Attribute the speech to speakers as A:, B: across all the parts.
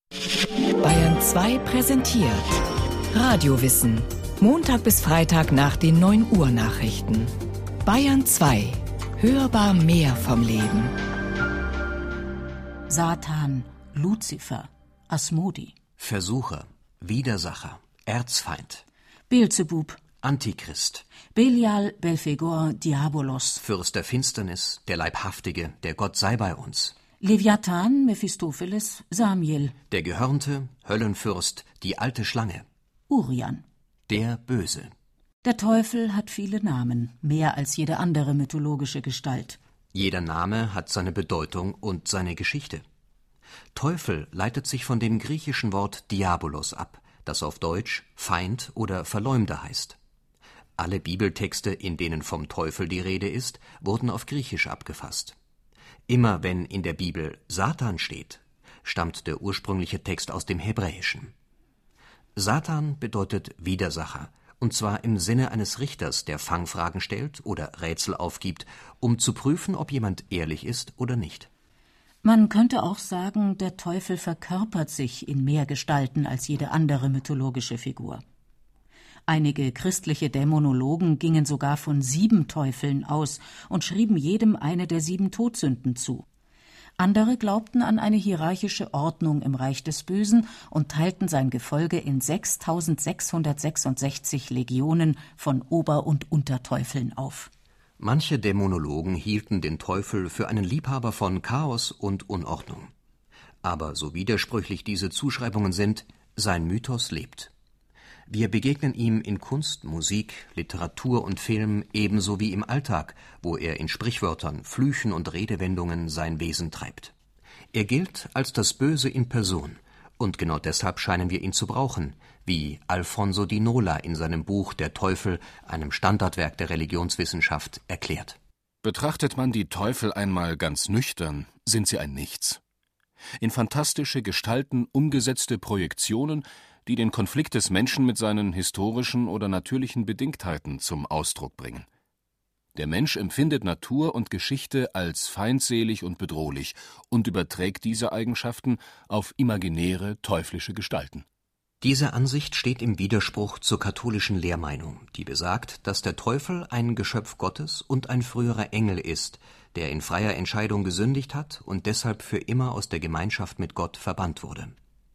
A: Bayern 2 präsentiert Radiowissen. Montag bis Freitag nach den 9 Uhr Nachrichten. Bayern 2. Hörbar mehr vom Leben.
B: Satan, Luzifer, Asmodi.
C: Versucher, Widersacher, Erzfeind.
B: Beelzebub,
C: Antichrist.
B: Belial, Belphegor, Diabolos.
C: Fürst der Finsternis, der Leibhaftige, der Gott sei bei uns.
B: Leviathan, Mephistopheles, Samiel.
C: Der Gehörnte, Höllenfürst, die alte Schlange.
B: Urian.
C: Der Böse.
B: Der Teufel hat viele Namen, mehr als jede andere mythologische Gestalt.
C: Jeder Name hat seine Bedeutung und seine Geschichte. Teufel leitet sich von dem griechischen Wort Diabolos ab, das auf Deutsch Feind oder Verleumder heißt. Alle Bibeltexte, in denen vom Teufel die Rede ist, wurden auf Griechisch abgefasst. Immer wenn in der Bibel Satan steht, stammt der ursprüngliche Text aus dem Hebräischen. Satan bedeutet Widersacher, und zwar im Sinne eines Richters, der Fangfragen stellt oder Rätsel aufgibt, um zu prüfen, ob jemand ehrlich ist oder nicht.
B: Man könnte auch sagen, der Teufel verkörpert sich in mehr Gestalten als jede andere mythologische Figur. Einige christliche Dämonologen gingen sogar von 7 Teufeln aus und schrieben jedem eine der 7 Todsünden zu. Andere glaubten an eine hierarchische Ordnung im Reich des Bösen und teilten sein Gefolge in 6666 Legionen von Ober- und Unterteufeln auf.
C: Manche Dämonologen hielten den Teufel für einen Liebhaber von Chaos und Unordnung. Aber so widersprüchlich diese Zuschreibungen sind, sein Mythos lebt. Wir begegnen ihm in Kunst, Musik, Literatur und Film ebenso wie im Alltag, wo er in Sprichwörtern, Flüchen und Redewendungen sein Wesen treibt. Er gilt als das Böse in Person, und genau deshalb scheinen wir ihn zu brauchen, wie Alfonso Di Nola in seinem Buch Der Teufel, einem Standardwerk der Religionswissenschaft, erklärt.
D: Betrachtet man die Teufel einmal ganz nüchtern, sind sie ein Nichts. In fantastische Gestalten umgesetzte Projektionen, die den Konflikt des Menschen mit seinen historischen oder natürlichen Bedingtheiten zum Ausdruck bringen. Der Mensch empfindet Natur und Geschichte als feindselig und bedrohlich und überträgt diese Eigenschaften auf imaginäre, teuflische Gestalten.
C: Diese Ansicht steht im Widerspruch zur katholischen Lehrmeinung, die besagt, dass der Teufel ein Geschöpf Gottes und ein früherer Engel ist, der in freier Entscheidung gesündigt hat und deshalb für immer aus der Gemeinschaft mit Gott verbannt wurde.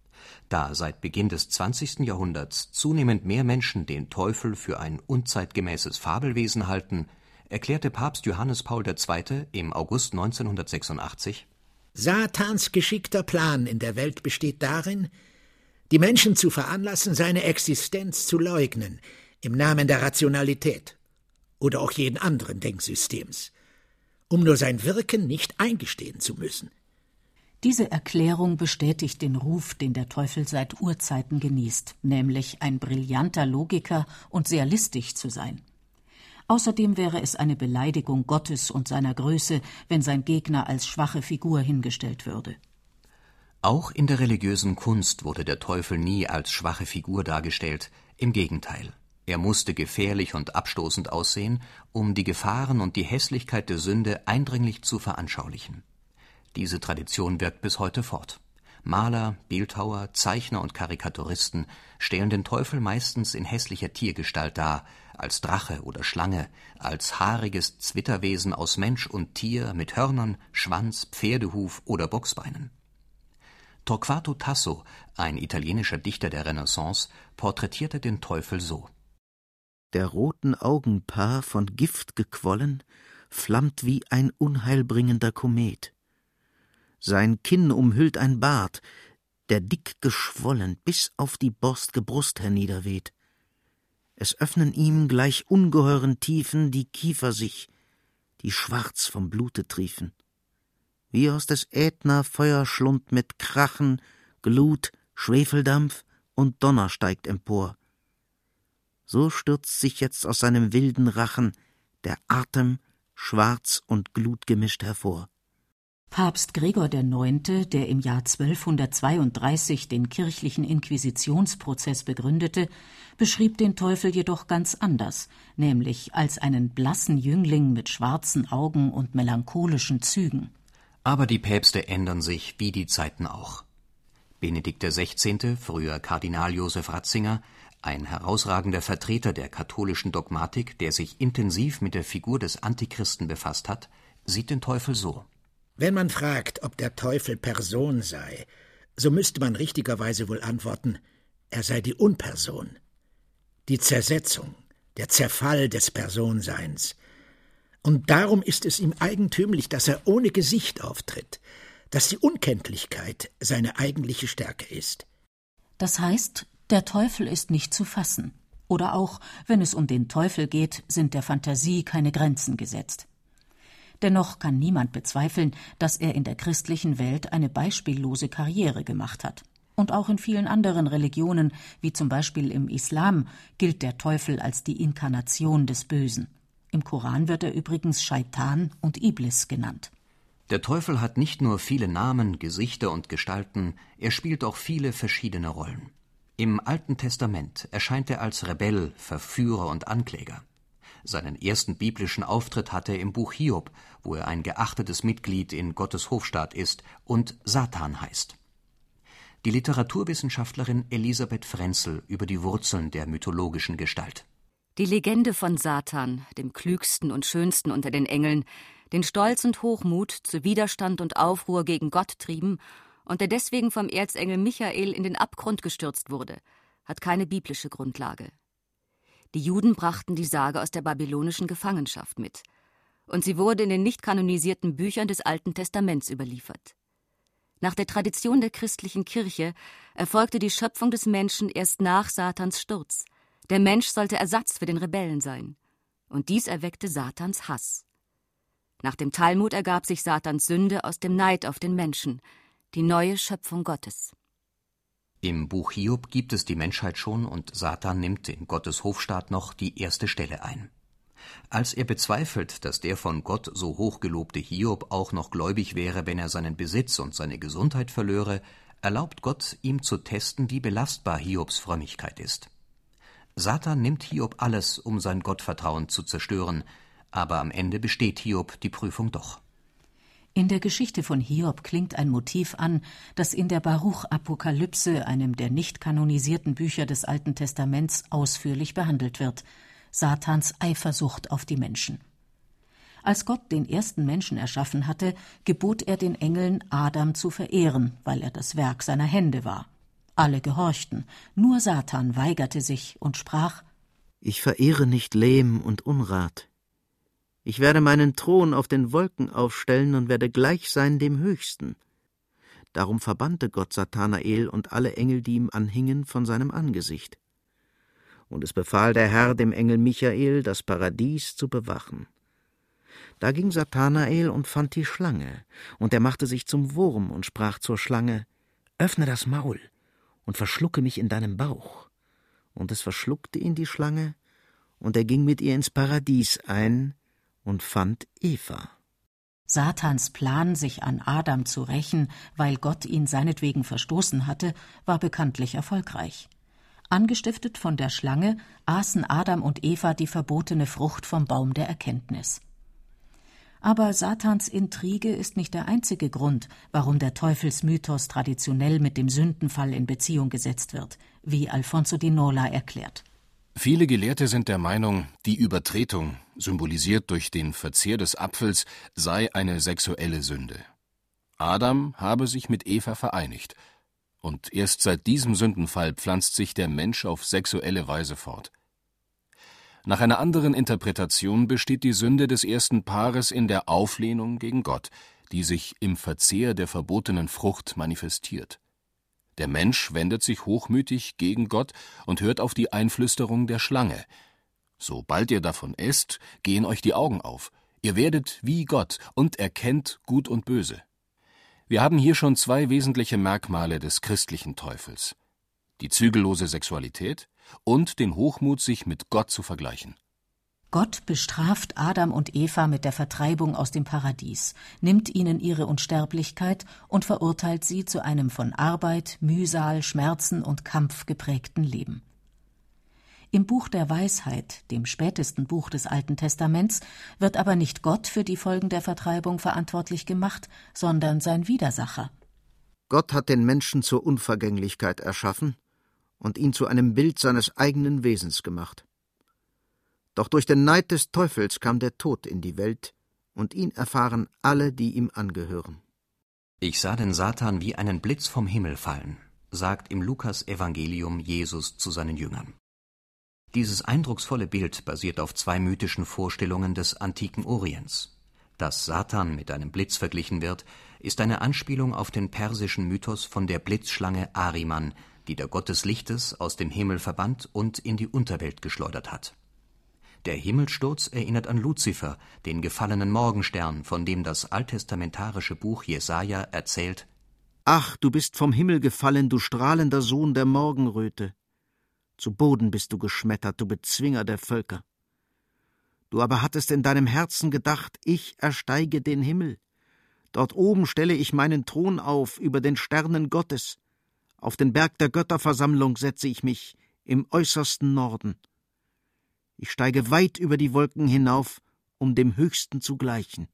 C: Da seit Beginn des 20. Jahrhunderts zunehmend mehr Menschen den Teufel für ein unzeitgemäßes Fabelwesen halten, erklärte Papst Johannes Paul II. Im August 1986:
E: Satans geschickter Plan in der Welt besteht darin, die Menschen zu veranlassen, seine Existenz zu leugnen, im Namen der Rationalität oder auch jeden anderen Denksystems, um nur sein Wirken nicht eingestehen zu müssen.
B: Diese Erklärung bestätigt den Ruf, den der Teufel seit Urzeiten genießt, nämlich ein brillanter Logiker und sehr listig zu sein. Außerdem wäre es eine Beleidigung Gottes und seiner Größe, wenn sein Gegner als schwache Figur hingestellt würde.
C: Auch in der religiösen Kunst wurde der Teufel nie als schwache Figur dargestellt, im Gegenteil. Er musste gefährlich und abstoßend aussehen, um die Gefahren und die Hässlichkeit der Sünde eindringlich zu veranschaulichen. Diese Tradition wirkt bis heute fort. Maler, Bildhauer, Zeichner und Karikaturisten stellen den Teufel meistens in hässlicher Tiergestalt dar, als Drache oder Schlange, als haariges Zwitterwesen aus Mensch und Tier mit Hörnern, Schwanz, Pferdehuf oder Bocksbeinen. Torquato Tasso, ein italienischer Dichter der Renaissance, porträtierte den Teufel so:
F: Der roten Augenpaar, von Gift gequollen, flammt wie ein unheilbringender Komet. Sein Kinn umhüllt ein Bart, der dick geschwollen bis auf die borst'ge Brust herniederweht. Es öffnen ihm gleich ungeheuren Tiefen die Kiefer sich, die schwarz vom Blute triefen. Wie aus des Ätna Feuerschlund mit Krachen, Glut, Schwefeldampf und Donner steigt empor. So stürzt sich jetzt aus seinem wilden Rachen der Atem, schwarz und glutgemischt hervor.
B: Papst Gregor IX., der im Jahr 1232 den kirchlichen Inquisitionsprozess begründete, beschrieb den Teufel jedoch ganz anders, nämlich als einen blassen Jüngling mit schwarzen Augen und melancholischen Zügen.
C: Aber die Päpste ändern sich wie die Zeiten auch. Benedikt XVI., früher Kardinal Josef Ratzinger, ein herausragender Vertreter der katholischen Dogmatik, der sich intensiv mit der Figur des Antichristen befasst hat, sieht den Teufel so:
E: Wenn man fragt, ob der Teufel Person sei, so müsste man richtigerweise wohl antworten, er sei die Unperson, die Zersetzung, der Zerfall des Personseins. Und darum ist es ihm eigentümlich, dass er ohne Gesicht auftritt, dass die Unkenntlichkeit seine eigentliche Stärke ist.
B: Das heißt, der Teufel ist nicht zu fassen. Oder auch, wenn es um den Teufel geht, sind der Fantasie keine Grenzen gesetzt. Dennoch kann niemand bezweifeln, dass er in der christlichen Welt eine beispiellose Karriere gemacht hat. Und auch in vielen anderen Religionen, wie zum Beispiel im Islam, gilt der Teufel als die Inkarnation des Bösen. Im Koran wird er übrigens Scheitan und Iblis genannt.
C: Der Teufel hat nicht nur viele Namen, Gesichter und Gestalten, er spielt auch viele verschiedene Rollen. Im Alten Testament erscheint er als Rebell, Verführer und Ankläger. Seinen ersten biblischen Auftritt hat er im Buch Hiob, wo er ein geachtetes Mitglied in Gottes Hofstaat ist und Satan heißt. Die Literaturwissenschaftlerin Elisabeth Frenzel über die Wurzeln der mythologischen Gestalt.
G: Die Legende von Satan, dem klügsten und schönsten unter den Engeln, den Stolz und Hochmut zu Widerstand und Aufruhr gegen Gott trieben und der deswegen vom Erzengel Michael in den Abgrund gestürzt wurde, hat keine biblische Grundlage. Die Juden brachten die Sage aus der babylonischen Gefangenschaft mit, und sie wurde in den nicht kanonisierten Büchern des Alten Testaments überliefert. Nach der Tradition der christlichen Kirche erfolgte die Schöpfung des Menschen erst nach Satans Sturz. Der Mensch sollte Ersatz für den Rebellen sein. Und dies erweckte Satans Hass. Nach dem Talmud ergab sich Satans Sünde aus dem Neid auf den Menschen, die neue Schöpfung Gottes.
C: Im Buch Hiob gibt es die Menschheit schon und Satan nimmt in Gottes Hofstaat noch die erste Stelle ein. Als er bezweifelt, dass der von Gott so hochgelobte Hiob auch noch gläubig wäre, wenn er seinen Besitz und seine Gesundheit verlöre, erlaubt Gott, ihm zu testen, wie belastbar Hiobs Frömmigkeit ist. Satan nimmt Hiob alles, um sein Gottvertrauen zu zerstören, aber am Ende besteht Hiob die Prüfung doch.
B: In der Geschichte von Hiob klingt ein Motiv an, das in der Baruch-Apokalypse, einem der nicht kanonisierten Bücher des Alten Testaments, ausführlich behandelt wird: Satans Eifersucht auf die Menschen. Als Gott den ersten Menschen erschaffen hatte, gebot er den Engeln, Adam zu verehren, weil er das Werk seiner Hände war. Alle gehorchten, nur Satan weigerte sich und sprach:
F: Ich verehre nicht Lehm und Unrat. Ich werde meinen Thron auf den Wolken aufstellen und werde gleich sein dem Höchsten. Darum verbannte Gott Satanael und alle Engel, die ihm anhingen, von seinem Angesicht. Und es befahl der Herr dem Engel Michael, das Paradies zu bewachen. Da ging Satanael und fand die Schlange, und er machte sich zum Wurm und sprach zur Schlange: Öffne das Maul und verschlucke mich in deinem Bauch. Und es verschluckte ihn die Schlange, und er ging mit ihr ins Paradies ein und fand Eva.
B: Satans Plan, sich an Adam zu rächen, weil Gott ihn seinetwegen verstoßen hatte, war bekanntlich erfolgreich. Angestiftet von der Schlange aßen Adam und Eva die verbotene Frucht vom Baum der Erkenntnis. Aber Satans Intrige ist nicht der einzige Grund, warum der Teufelsmythos traditionell mit dem Sündenfall in Beziehung gesetzt wird, wie Alfonso di Nola erklärt.
D: Viele Gelehrte sind der Meinung, die Übertretung, symbolisiert durch den Verzehr des Apfels, sei eine sexuelle Sünde. Adam habe sich mit Eva vereinigt, und erst seit diesem Sündenfall pflanzt sich der Mensch auf sexuelle Weise fort. Nach einer anderen Interpretation besteht die Sünde des ersten Paares in der Auflehnung gegen Gott, die sich im Verzehr der verbotenen Frucht manifestiert. Der Mensch wendet sich hochmütig gegen Gott und hört auf die Einflüsterung der Schlange. Sobald ihr davon esst, gehen euch die Augen auf. Ihr werdet wie Gott und erkennt Gut und Böse. Wir haben hier schon zwei wesentliche Merkmale des christlichen Teufels: die zügellose Sexualität und den Hochmut, sich mit Gott zu vergleichen.
B: Gott bestraft Adam und Eva mit der Vertreibung aus dem Paradies, nimmt ihnen ihre Unsterblichkeit und verurteilt sie zu einem von Arbeit, Mühsal, Schmerzen und Kampf geprägten Leben. Im Buch der Weisheit, dem spätesten Buch des Alten Testaments, wird aber nicht Gott für die Folgen der Vertreibung verantwortlich gemacht, sondern sein Widersacher.
F: Gott hat den Menschen zur Unvergänglichkeit erschaffen und ihn zu einem Bild seines eigenen Wesens gemacht. Doch durch den Neid des Teufels kam der Tod in die Welt, und ihn erfahren alle, die ihm angehören.
C: Ich sah den Satan wie einen Blitz vom Himmel fallen, sagt im Lukas-Evangelium Jesus zu seinen Jüngern. Dieses eindrucksvolle Bild basiert auf 2 mythischen Vorstellungen des antiken Orients. Dass Satan mit einem Blitz verglichen wird, ist eine Anspielung auf den persischen Mythos von der Blitzschlange Ahriman, die der Gott des Lichtes aus dem Himmel verbannt und in die Unterwelt geschleudert hat. Der Himmelsturz erinnert an Luzifer, den gefallenen Morgenstern, von dem das alttestamentarische Buch Jesaja erzählt:
F: »Ach, du bist vom Himmel gefallen, du strahlender Sohn der Morgenröte. Zu Boden bist du geschmettert, du Bezwinger der Völker. Du aber hattest in deinem Herzen gedacht, ich ersteige den Himmel. Dort oben stelle ich meinen Thron auf über den Sternen Gottes. Auf den Berg der Götterversammlung setze ich mich, im äußersten Norden. Ich steige weit über die Wolken hinauf, um dem Höchsten zu gleichen.«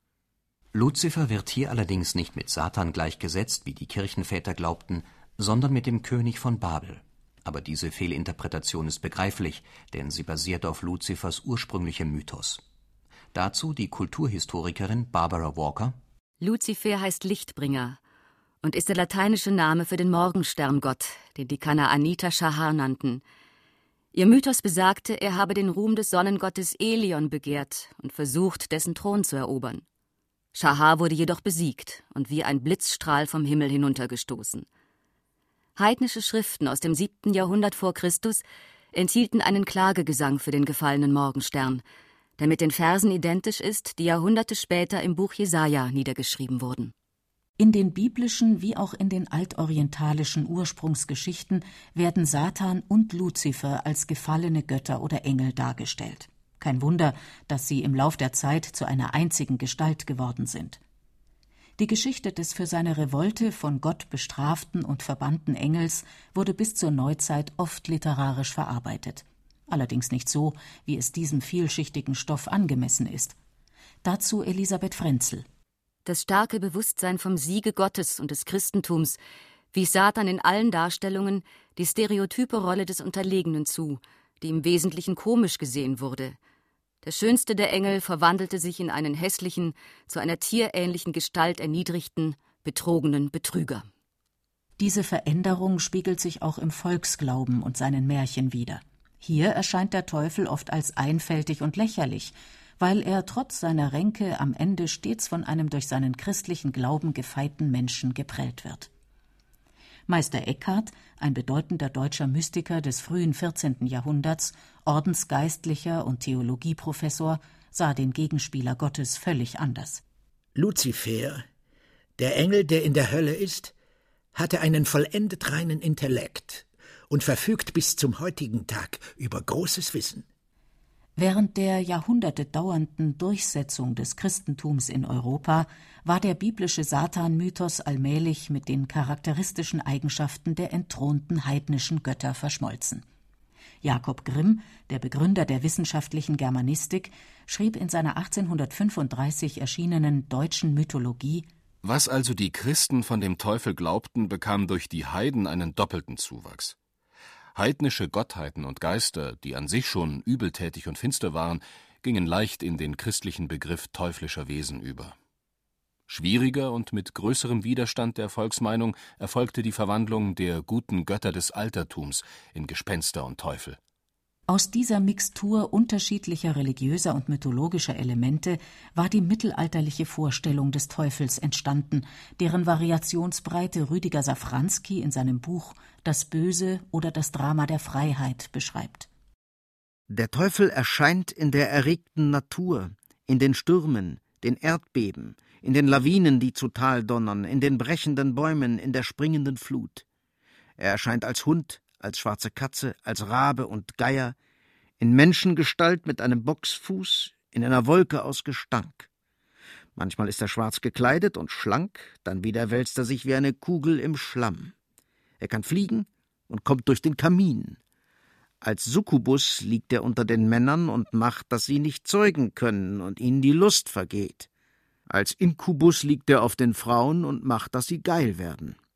C: Luzifer wird hier allerdings nicht mit Satan gleichgesetzt, wie die Kirchenväter glaubten, sondern mit dem König von Babel. Aber diese Fehlinterpretation ist begreiflich, denn sie basiert auf Luzifers ursprünglichem Mythos. Dazu die Kulturhistorikerin Barbara Walker:
G: Luzifer heißt Lichtbringer und ist der lateinische Name für den Morgensterngott, den die Kanaaniter Schahar nannten. Ihr Mythos besagte, er habe den Ruhm des Sonnengottes Elion begehrt und versucht, dessen Thron zu erobern. Schahar wurde jedoch besiegt und wie ein Blitzstrahl vom Himmel hinuntergestoßen. Heidnische Schriften aus dem 7. Jahrhundert vor Christus enthielten einen Klagegesang für den gefallenen Morgenstern, der mit den Versen identisch ist, die Jahrhunderte später im Buch Jesaja niedergeschrieben wurden.
B: In den biblischen wie auch in den altorientalischen Ursprungsgeschichten werden Satan und Luzifer als gefallene Götter oder Engel dargestellt. Kein Wunder, dass sie im Lauf der Zeit zu einer einzigen Gestalt geworden sind. Die Geschichte des für seine Revolte von Gott bestraften und verbannten Engels wurde bis zur Neuzeit oft literarisch verarbeitet. Allerdings nicht so, wie es diesem vielschichtigen Stoff angemessen ist. Dazu Elisabeth Frenzel.
G: Das starke Bewusstsein vom Siege Gottes und des Christentums wies Satan in allen Darstellungen die stereotype Rolle des Unterlegenen zu, die im Wesentlichen komisch gesehen wurde. Der schönste der Engel verwandelte sich in einen hässlichen, zu einer tierähnlichen Gestalt erniedrigten, betrogenen Betrüger.
B: Diese Veränderung spiegelt sich auch im Volksglauben und seinen Märchen wider. Hier erscheint der Teufel oft als einfältig und lächerlich, weil er trotz seiner Ränke am Ende stets von einem durch seinen christlichen Glauben gefeiten Menschen geprellt wird. Meister Eckhart, ein bedeutender deutscher Mystiker des frühen 14. Jahrhunderts, Ordensgeistlicher und Theologieprofessor, sah den Gegenspieler Gottes völlig anders.
E: Luzifer, der Engel, der in der Hölle ist, hatte einen vollendet reinen Intellekt und verfügt bis zum heutigen Tag über großes Wissen.
B: Während der Jahrhunderte dauernden Durchsetzung des Christentums in Europa war der biblische Satan-Mythos allmählich mit den charakteristischen Eigenschaften der entthronten heidnischen Götter verschmolzen. Jakob Grimm, der Begründer der wissenschaftlichen Germanistik, schrieb in seiner 1835 erschienenen Deutschen Mythologie:
D: Was also die Christen von dem Teufel glaubten, bekam durch die Heiden einen doppelten Zuwachs. Heidnische Gottheiten und Geister, die an sich schon übeltätig und finster waren, gingen leicht in den christlichen Begriff teuflischer Wesen über. Schwieriger und mit größerem Widerstand der Volksmeinung erfolgte die Verwandlung der guten Götter des Altertums in Gespenster und Teufel.
B: Aus dieser Mixtur unterschiedlicher religiöser und mythologischer Elemente war die mittelalterliche Vorstellung des Teufels entstanden, deren Variationsbreite Rüdiger Safranski in seinem Buch »Das Böse oder das Drama der Freiheit« beschreibt.
F: Der Teufel erscheint in der erregten Natur, in den Stürmen, den Erdbeben, in den Lawinen, die zu Tal donnern, in den brechenden Bäumen, in der springenden Flut. Er erscheint als Hund, als schwarze Katze, als Rabe und Geier, in Menschengestalt mit einem Bocksfuß, in einer Wolke aus Gestank. Manchmal ist er schwarz gekleidet und schlank, dann wieder wälzt er sich wie eine Kugel im Schlamm. Er kann fliegen und kommt durch den Kamin. Als Succubus liegt er unter den Männern und macht, dass sie nicht zeugen können und ihnen die Lust vergeht. Als Inkubus liegt er auf den Frauen und macht, dass sie geil werden.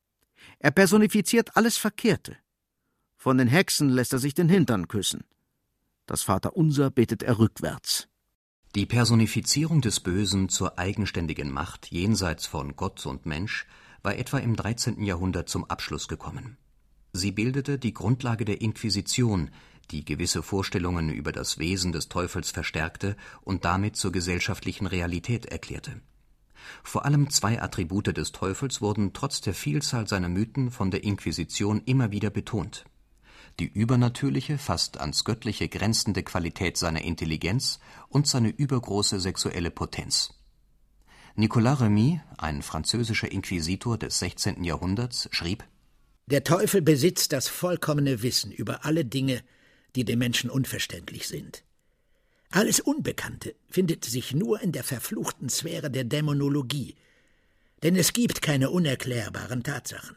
F: Er personifiziert alles Verkehrte. Von den Hexen lässt er sich den Hintern küssen. Das Vaterunser betet er rückwärts.
C: Die Personifizierung des Bösen zur eigenständigen Macht jenseits von Gott und Mensch war etwa im 13. Jahrhundert zum Abschluss gekommen. Sie bildete die Grundlage der Inquisition, die gewisse Vorstellungen über das Wesen des Teufels verstärkte und damit zur gesellschaftlichen Realität erklärte. Vor allem 2 Attribute des Teufels wurden trotz der Vielzahl seiner Mythen von der Inquisition immer wieder betont: die übernatürliche, fast ans Göttliche grenzende Qualität seiner Intelligenz und seine übergroße sexuelle Potenz. Nicolas Remy, ein französischer Inquisitor des 16. Jahrhunderts, schrieb:
E: Der Teufel besitzt das vollkommene Wissen über alle Dinge, die dem Menschen unverständlich sind. Alles Unbekannte findet sich nur in der verfluchten Sphäre der Dämonologie, denn es gibt keine unerklärbaren Tatsachen.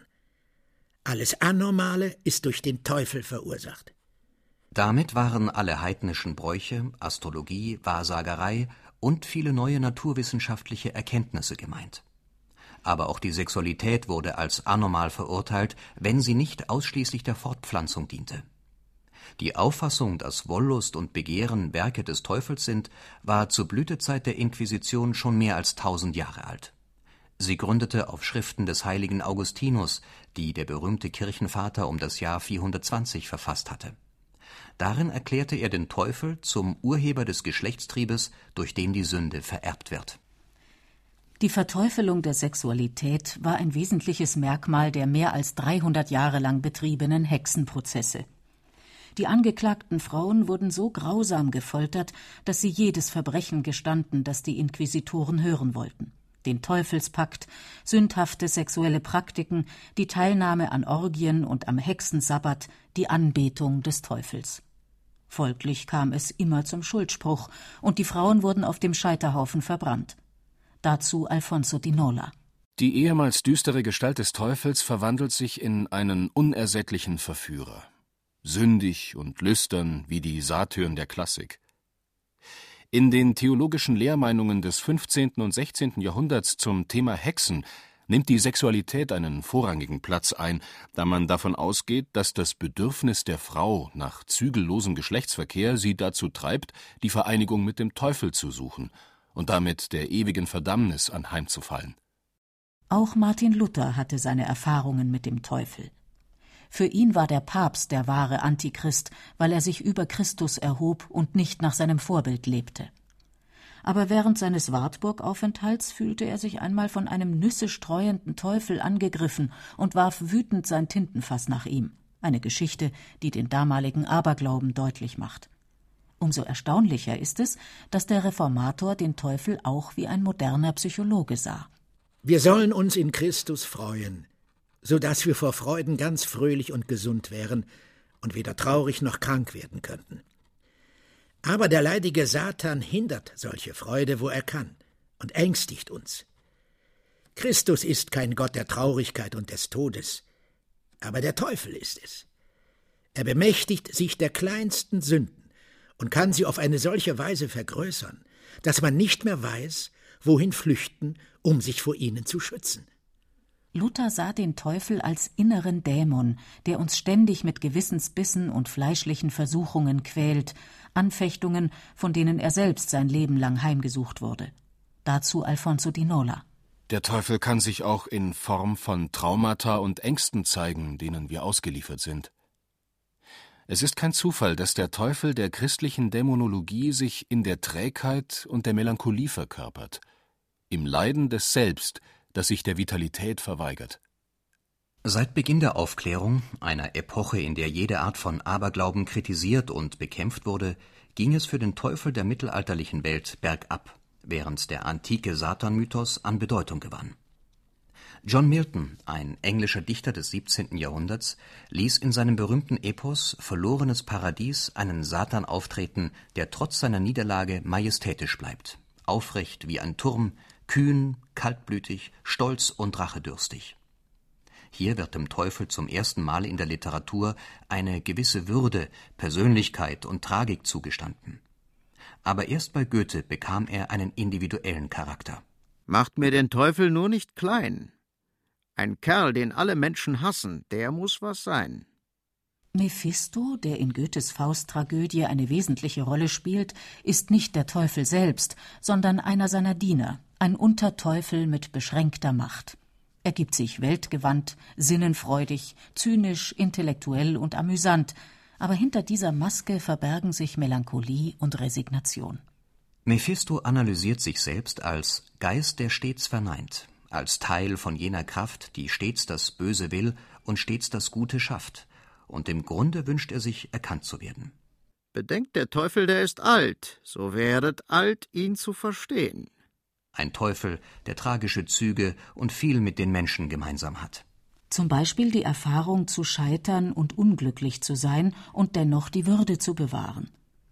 E: Alles Anormale ist durch den Teufel verursacht.
C: Damit waren alle heidnischen Bräuche, Astrologie, Wahrsagerei und viele neue naturwissenschaftliche Erkenntnisse gemeint. Aber auch die Sexualität wurde als anormal verurteilt, wenn sie nicht ausschließlich der Fortpflanzung diente. Die Auffassung, dass Wollust und Begehren Werke des Teufels sind, war zur Blütezeit der Inquisition schon mehr als 1000 Jahre alt. Sie gründete auf Schriften des heiligen Augustinus, die der berühmte Kirchenvater um das Jahr 420 verfasst hatte. Darin erklärte er den Teufel zum Urheber des Geschlechtstriebes, durch den die Sünde vererbt wird.
B: Die Verteufelung der Sexualität war ein wesentliches Merkmal der mehr als 300 Jahre lang betriebenen Hexenprozesse. Die angeklagten Frauen wurden so grausam gefoltert, dass sie jedes Verbrechen gestanden, das die Inquisitoren hören wollten: den Teufelspakt, sündhafte sexuelle Praktiken, die Teilnahme an Orgien und am Hexensabbat, die Anbetung des Teufels. Folglich kam es immer zum Schuldspruch, und die Frauen wurden auf dem Scheiterhaufen verbrannt. Dazu Alfonso di Nola.
D: Die ehemals düstere Gestalt des Teufels verwandelt sich in einen unersättlichen Verführer. Sündig und lüstern wie die Satyren der Klassik. In den theologischen Lehrmeinungen des 15. und 16. Jahrhunderts zum Thema Hexen nimmt die Sexualität einen vorrangigen Platz ein, da man davon ausgeht, dass das Bedürfnis der Frau nach zügellosem Geschlechtsverkehr sie dazu treibt, die Vereinigung mit dem Teufel zu suchen und damit der ewigen Verdammnis anheimzufallen.
B: Auch Martin Luther hatte seine Erfahrungen mit dem Teufel. Für ihn war der Papst der wahre Antichrist, weil er sich über Christus erhob und nicht nach seinem Vorbild lebte. Aber während seines Wartburg-Aufenthalts fühlte er sich einmal von einem nüssestreuenden Teufel angegriffen und warf wütend sein Tintenfass nach ihm. Eine Geschichte, die den damaligen Aberglauben deutlich macht. Umso erstaunlicher ist es, dass der Reformator den Teufel auch wie ein moderner Psychologe sah.
E: Wir sollen uns in Christus freuen, so dass wir vor Freuden ganz fröhlich und gesund wären und weder traurig noch krank werden könnten. Aber der leidige Satan hindert solche Freude, wo er kann, und ängstigt uns. Christus ist kein Gott der Traurigkeit und des Todes, aber der Teufel ist es. Er bemächtigt sich der kleinsten Sünden und kann sie auf eine solche Weise vergrößern, dass man nicht mehr weiß, wohin flüchten, um sich vor ihnen zu schützen.
B: Luther sah den Teufel als inneren Dämon, der uns ständig mit Gewissensbissen und fleischlichen Versuchungen quält, Anfechtungen, von denen er selbst sein Leben lang heimgesucht wurde. Dazu Alfonso di Nola.
D: Der Teufel kann sich auch in Form von Traumata und Ängsten zeigen, denen wir ausgeliefert sind. Es ist kein Zufall, dass der Teufel der christlichen Dämonologie sich in der Trägheit und der Melancholie verkörpert, im Leiden des Selbst, das sich der Vitalität verweigert.
C: Seit Beginn der Aufklärung, einer Epoche, in der jede Art von Aberglauben kritisiert und bekämpft wurde, ging es für den Teufel der mittelalterlichen Welt bergab, während der antike Satan-Mythos an Bedeutung gewann. John Milton, ein englischer Dichter des 17. Jahrhunderts, ließ in seinem berühmten Epos »Verlorenes Paradies« einen Satan auftreten, der trotz seiner Niederlage majestätisch bleibt, aufrecht wie ein Turm, kühn, kaltblütig, stolz und rachedürstig. Hier wird dem Teufel zum ersten Mal in der Literatur eine gewisse Würde, Persönlichkeit und Tragik zugestanden. Aber erst bei Goethe bekam er einen individuellen Charakter.
F: Macht mir den Teufel nur nicht klein. Ein Kerl, den alle Menschen hassen, der muss was sein.
B: Mephisto, der in Goethes Faust-Tragödie eine wesentliche Rolle spielt, ist nicht der Teufel selbst, sondern einer seiner Diener, ein Unterteufel mit beschränkter Macht. Er gibt sich weltgewandt, sinnenfreudig, zynisch, intellektuell und amüsant, aber hinter dieser Maske verbergen sich Melancholie und Resignation.
C: Mephisto analysiert sich selbst als Geist, der stets verneint, als Teil von jener Kraft, die stets das Böse will und stets das Gute schafft, und im Grunde wünscht er sich, erkannt zu werden.
F: Bedenkt, der Teufel, der ist alt, so werdet alt, ihn zu verstehen.
C: Ein Teufel, der tragische Züge und viel mit den Menschen gemeinsam hat.
B: Zum Beispiel die Erfahrung zu scheitern und unglücklich zu sein und dennoch die Würde zu bewahren.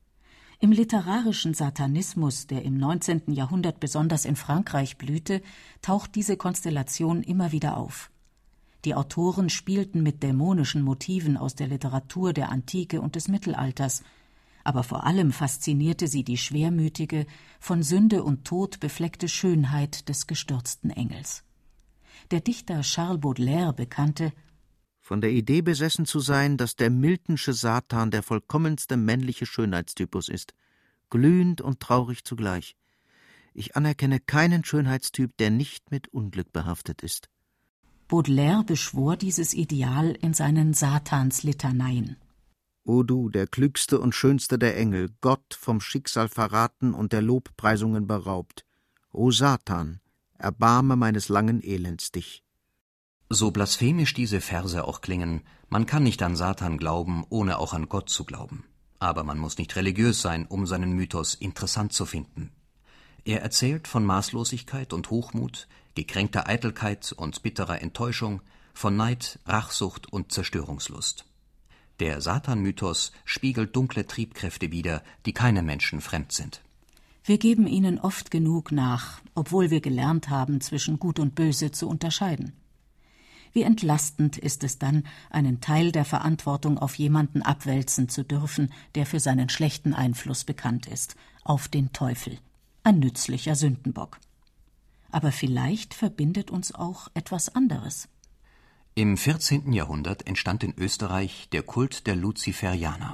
B: Im literarischen Satanismus, der im 19. Jahrhundert besonders in Frankreich blühte, taucht diese Konstellation immer wieder auf. Die Autoren spielten mit dämonischen Motiven aus der Literatur der Antike und des Mittelalters, aber vor allem faszinierte sie die schwermütige, von Sünde und Tod befleckte Schönheit des gestürzten Engels. Der Dichter Charles Baudelaire bekannte:
F: Von der Idee besessen zu sein, dass der Miltonsche Satan der vollkommenste männliche Schönheitstypus ist, glühend und traurig zugleich. Ich anerkenne keinen Schönheitstyp, der nicht mit Unglück behaftet ist.
B: Baudelaire beschwor dieses Ideal in seinen Satanslitaneien.
F: O du, der klügste und schönste der Engel, Gott vom Schicksal verraten und der Lobpreisungen beraubt. O Satan, erbarme meines langen Elends dich.
C: So blasphemisch diese Verse auch klingen, man kann nicht an Satan glauben, ohne auch an Gott zu glauben. Aber man muss nicht religiös sein, um seinen Mythos interessant zu finden. Er erzählt von Maßlosigkeit und Hochmut, gekränkter Eitelkeit und bitterer Enttäuschung, von Neid, Rachsucht und Zerstörungslust. Der Satan-Mythos spiegelt dunkle Triebkräfte wider, die keinem Menschen fremd sind.
B: Wir geben ihnen oft genug nach, obwohl wir gelernt haben, zwischen Gut und Böse zu unterscheiden. Wie entlastend ist es dann, einen Teil der Verantwortung auf jemanden abwälzen zu dürfen, der für seinen schlechten Einfluss bekannt ist, auf den Teufel, ein nützlicher Sündenbock. Aber vielleicht verbindet uns auch etwas anderes.
C: Im 14. Jahrhundert entstand in Österreich der Kult der Luziferianer.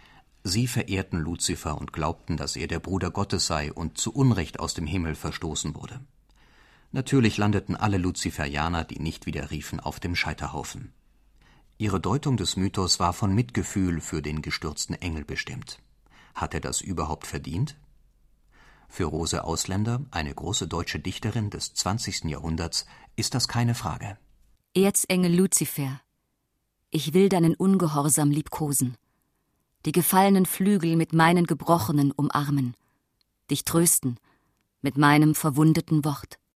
C: Sie verehrten Luzifer und glaubten, dass er der Bruder Gottes sei und zu Unrecht aus dem Himmel verstoßen wurde. Natürlich landeten alle Luziferianer, die nicht widerriefen, auf dem Scheiterhaufen. Ihre Deutung des Mythos war von Mitgefühl für den gestürzten Engel bestimmt. Hat er das überhaupt verdient? Für Rose Ausländer, eine große deutsche Dichterin des 20. Jahrhunderts, ist das keine Frage.
G: Erzengel Luzifer, ich will deinen Ungehorsam liebkosen, die gefallenen Flügel mit meinen Gebrochenen umarmen, dich trösten mit meinem verwundeten Wort.